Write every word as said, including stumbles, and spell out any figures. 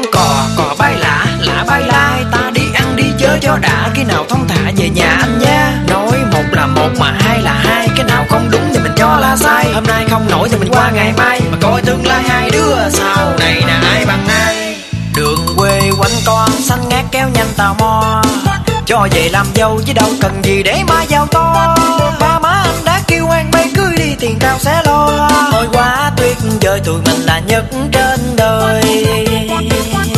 cò, cò bay lả, lả bay lai. Ta đi ăn đi chơi cho đã, khi nào thong thả về nhà anh nha. Nói một là một mà hai là hai, cái nào không đúng thì mình cho là sai. Hôm nay không nổi thì mình qua ngày mai, mà coi tương lai hai đứa sau này là ai bằng ai. Đường quê quanh con xanh ngát kéo nhanh tò mò, cho về làm dâu chứ đâu cần gì để mai giàu to. Ba má anh đã kêu anh bay cưới đi, tiền cao sẽ lo. Thôi quá tuyệt vời, tụi mình là nhất trí.